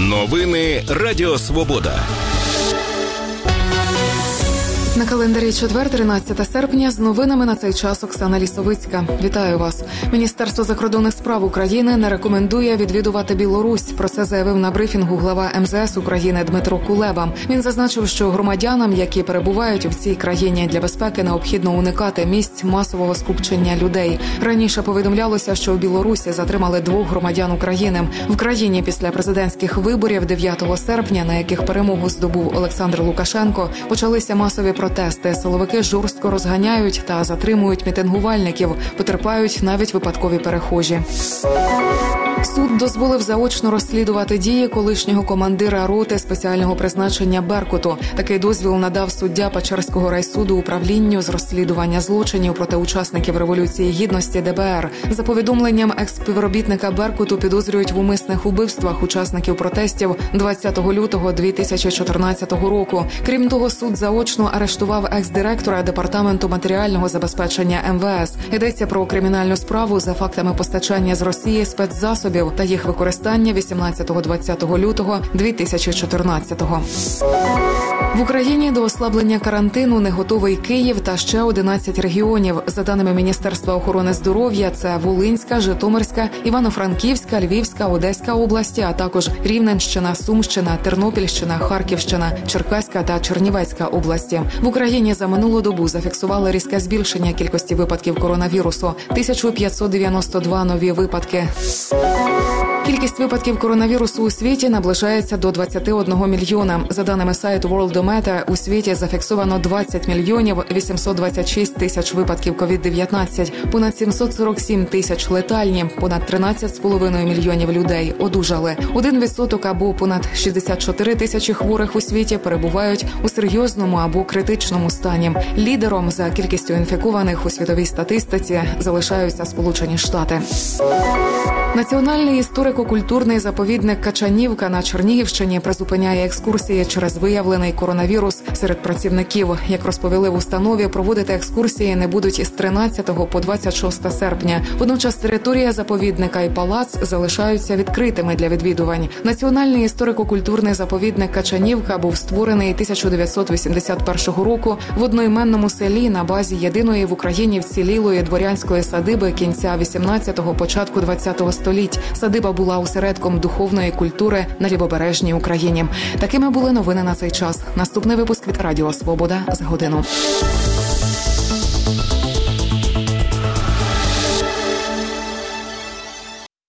Новини Радіо Свобода. На календарі четвер, 13 серпня, з новинами на цей час Оксана Лісовицька. Вітаю вас. Міністерство закордонних справ України не рекомендує відвідувати Білорусь. Про це заявив на брифінгу глава МЗС України Дмитро Кулеба. Він зазначив, що громадянам, які перебувають в цій країні, для безпеки необхідно уникати місць масового скупчення людей. Раніше повідомлялося, що у Білорусі затримали 2 громадян України. В країні після президентських виборів 9 серпня, на яких перемогу здобув Олександр Лукашенко, почалися масові протести. Силовики жорстко розганяють та затримують мітингувальників. Потерпають навіть випадкові перехожі. Суд дозволив заочно розслідувати дії колишнього командира роти спеціального призначення «Беркуту». Такий дозвіл надав суддя Печерського райсуду управлінню з розслідування злочинів проти учасників Революції Гідності ДБР. За повідомленням екс-співробітника «Беркуту» підозрюють в умисних убивствах учасників протестів 20 лютого 2014 року. Крім того, суд заочно арештував екс-директора Департаменту матеріального забезпечення МВС. Йдеться про кримінальну справу за фактами постачання з Росії спецзасобів та їх використання 18-20 лютого 2014-го. В Україні до ослаблення карантину не готовий Київ та ще 11 регіонів. За даними Міністерства охорони здоров'я, це Волинська, Житомирська, Івано-Франківська, Львівська, Одеська області, а також Рівненщина, Сумщина, Тернопільщина, Харківщина, Черкаська та Чернівецька області. В Україні за минулу добу зафіксували різке збільшення кількості випадків коронавірусу – 1592 нові випадки. Кількість випадків коронавірусу у світі наближається до 21 мільйона. За даними сайту Worldometer, у світі зафіксовано 20 мільйонів 826 тисяч випадків COVID-19, понад 747 тисяч летальні, понад 13,5 мільйонів людей одужали. 1% або понад 64 тисячі хворих у світі перебувають у серйозному або критичному стані. Лідером за кількістю інфікованих у світовій статистиці залишаються Сполучені Штати. Національний історико-культурний заповідник Качанівка на Чернігівщині призупиняє екскурсії через виявлений коронавірус серед працівників. Як розповіли в установі, проводити екскурсії не будуть із 13 по 26 серпня. Водночас територія заповідника і палац залишаються відкритими для відвідувань. Національний історико-культурний заповідник Качанівка був створений 1981 року в одноіменному селі на базі єдиної в Україні вцілілої дворянської садиби кінця 18-го, початку 20-го століть. Садиба була осередком духовної культури на лівобережній Україні. Такими були новини на цей час. Наступний випуск від Радіо Свобода за годину.